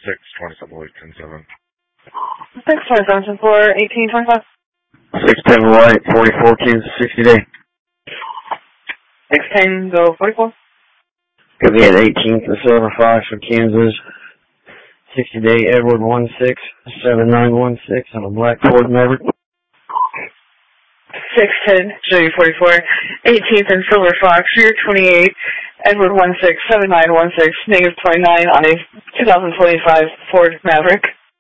6/27. 6/27 for 1825. 610 White, 44 Kansas, 60 day. 610 go 44. Could be at 18th and Silver Fox for Kansas. 60 day Edward 167916 on a black Ford Maverick. 610 J44. 18th and Silver Fox, Rear 28, Edward 167916, -29 on a 2025 Ford Maverick.